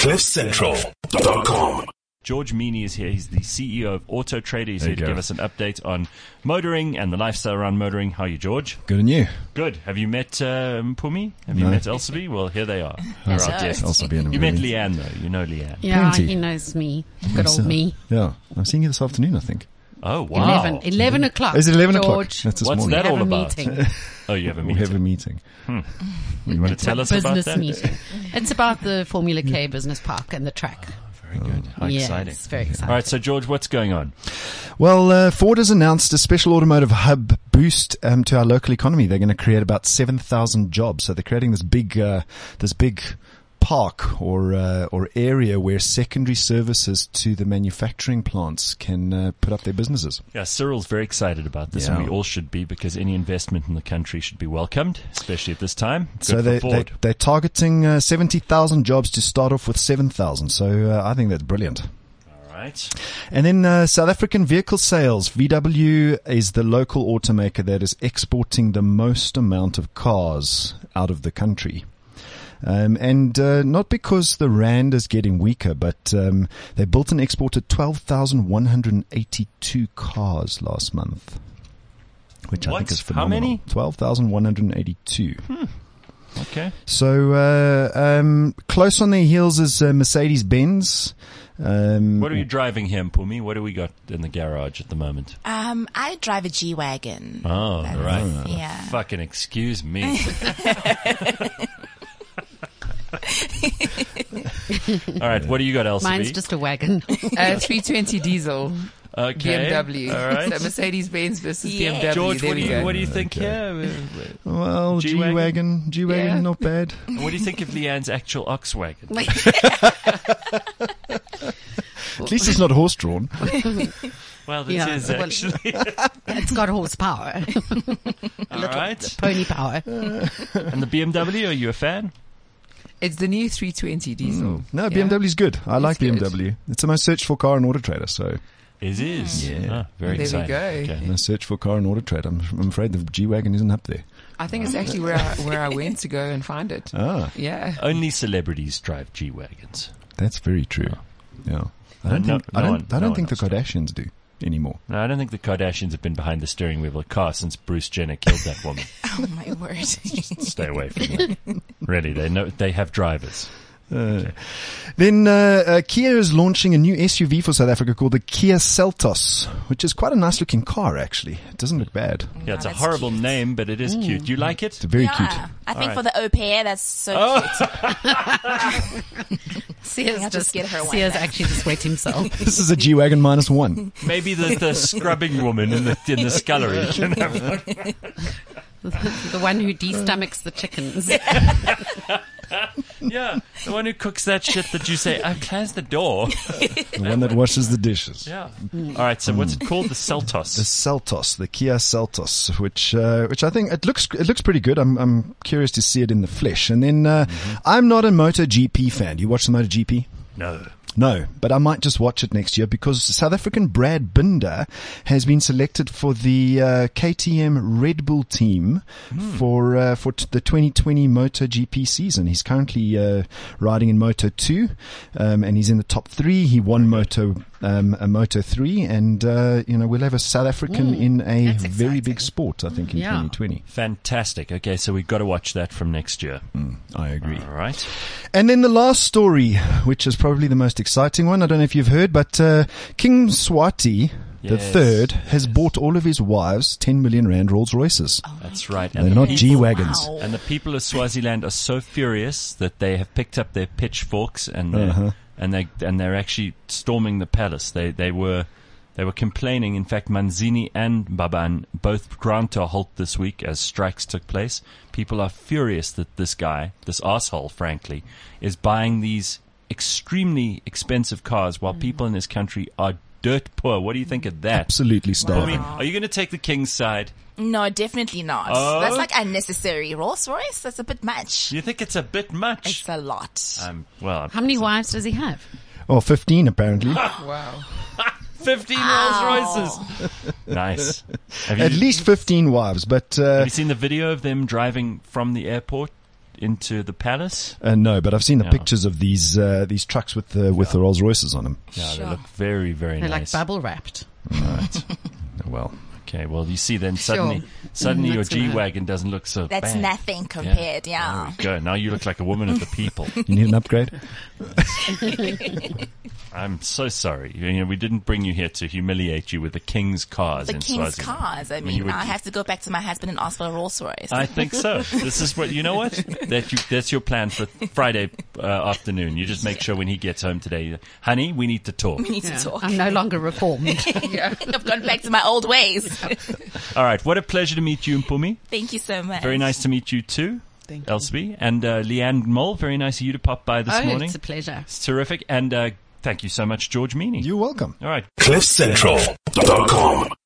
CliffCentral.com. George Meany is here. He's the CEO of Auto Trader. He's here to give us an update on motoring and the lifestyle around motoring. How are you, George? Good, and you? Good. Have you met Pumi? Have you met Elsaby? Well, here they are. They're our guests. Elsaby and You met Leanne, though. You know Leanne. Yeah, Plenty. he knows me. Good old me. Yeah, I'm seeing you this afternoon, I think. Oh, wow. 11 o'clock. Is it 11 o'clock? George. That's this What's morning. that all have a about? meeting. Oh, you have a We meeting. have a meeting. You want to tell us about Business that? meeting. It's about the Formula K Business Park and the track. Very good. How Yes, exciting. very exciting. All right, so George, what's going on? Well, Ford has announced a special automotive hub boost to our local economy. They're going to create about 7,000 jobs. So they're creating this big park or area where secondary services to the manufacturing plants can put up their businesses. Yeah, Cyril's very excited about this, and we all should be, because any investment in the country should be welcomed, especially at this time. Good So for Ford. they're targeting 70,000 jobs to start off with 7,000. So I think that's brilliant. Right. And then South African vehicle sales. VW is the local automaker that is exporting the most amount of cars out of the country. And not because the rand is getting weaker, but they built and exported 12,182 cars last month, which I think is phenomenal. How many? 12,182. Okay. So close on their heels is Mercedes-Benz. What are you driving here, Pumi? What do we got in the garage at the moment? I drive a G-Wagon. Oh, That's- right. Yeah. Fucking excuse me. All right, what do you got, Elsie? Mine's just a wagon. 320 diesel. Okay. BMW. All right. So Mercedes-Benz versus Yeah. BMW. George, there what do we you, go. what do you think here? Well, G-Wagon? G-Wagon, Yeah. not bad. What do you think of Leanne's actual Oxwagon? At least it's not horse-drawn. Well, this Yeah, is well- actually. It's got horsepower. All right. Pony power. And the BMW, are you a fan? It's the new 320 diesel. No, Yeah. BMW's good. I like good. BMW. It's the most searched for car in Auto Trader, so It is. Yeah. Ah, very There we exciting. go. Okay. most searched for car in Auto Trader. I'm afraid the G-Wagon isn't up there. I think it's actually where I went to go and find it. Ah, Yeah. Only celebrities drive G-Wagons. that's very true. Yeah. I don't No- think, no I don't, one- I no don't one think the else. Kardashians do anymore. No, I don't think the Kardashians have been behind the steering wheel of a car since Bruce Jenner killed that woman. Oh my word. Stay away from them. Really, they have drivers. Then Kia is launching a new SUV for South Africa called the Kia Seltos, which is quite a nice looking car, actually. It doesn't look bad. Yeah, it's a that's horrible cute. name, but it is cute. Do you like it? It's very Yeah. cute. I think All for the au pair, that's so cute. Sears have to just get her one Sears back. actually just wet himself. This is a G-Wagon -1. Maybe the scrubbing woman in the scullery can have one. The one who de-stomachs the chickens. Yeah, the one who cooks that shit that you say, close the door. The one that washes the dishes. Yeah. All right, so what's it called? The The Seltos. Seltos, the Kia Seltos, which I think it looks pretty good. I'm curious to see it in the flesh. And then I'm not a MotoGP fan. Do you watch the MotoGP? No. No, but I might just watch it next year because South African Brad Binder has been selected for the KTM Red Bull team for the 2020 MotoGP season. He's currently riding in Moto 2, and he's in the top 3. He won Moto 3, and we'll have a South African in a that's very exciting. big sport, I think, in Yeah. 2020. Fantastic. Okay, so we've got to watch that from next year. I agree. All right. And then the last story, which is probably the most exciting one. I don't know if you've heard, but King Swati the Yes, third has bought all of his wives 10 million rand Rolls Royces. That's right. They're the not people- G-Wagons. Wow. And the people of Swaziland are so furious that they have picked up their pitchforks and they're actually storming the palace. They were complaining. In fact, Manzini and Baban both ground to a halt this week as strikes took place. People are furious that this guy, this asshole, frankly, is buying these extremely expensive cars while people in this country are dirt poor. What do you think of that? Absolutely I starving. mean, are you going to take the king's side? No, definitely not. Oh? That's like unnecessary. Rolls Royce, that's a bit much. Do you think it's a bit much? It's a lot. Well, How many wives does he have? Oh, 15 apparently. Wow. 15 Rolls Royces. Nice. Have At you, least 15 wives, but have you seen the video of them driving from the airport into the palace? No, but I've seen the Yeah. pictures of these trucks with the Rolls Royces on them. Yeah, Sure. they look very, very They're nice. like bubble wrapped. Right. Well, Okay, well, you see, then suddenly your That's gonna- G-Wagon doesn't look so That's bad. nothing compared, yeah. There we go. Now you look like a woman of the people. you need an upgrade? I'm so sorry. We didn't bring you here to humiliate you with the king's cars The in king's Swaziland. cars. I you mean, would- I have to go back to my husband and ask for a Rolls Royce. I think so. This is what, you know what? That's your plan for Friday afternoon. You just make sure when he gets home today, honey, we need to talk. We need Yeah. to talk. I'm no longer reformed. I've gone back to my old ways. All right. What a pleasure to meet you, Mpumi. Thank you so much. Very nice to meet you too, Thank you. Elspie. And Leanne Mole, very nice of you to pop by this morning. It's a pleasure. It's terrific. And thank you so much, George Meany. You're welcome. All right. CliffCentral.com